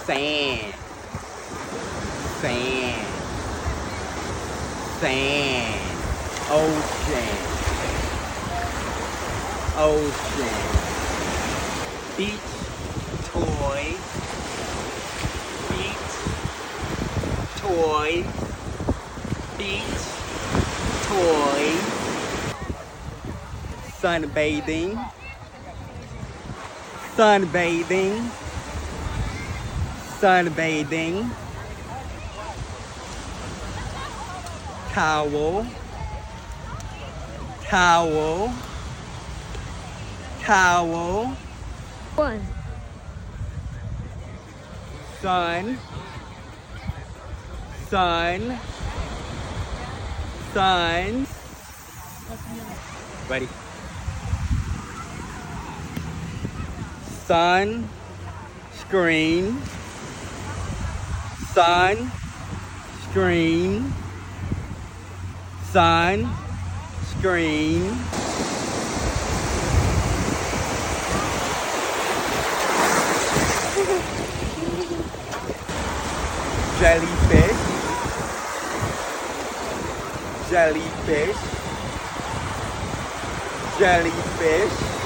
Sand. Sand. Sand. Ocean. Ocean. Beach toy. Beach toy. Beach toy. Sunbathing. Sunbathing. Sunbathing. Towel. Towel. Towel. One. Sun. Sun. Sun. Ready? Sun. Screen. Sun. Screen. Sun. Screen. Jellyfish. Jellyfish. Jellyfish.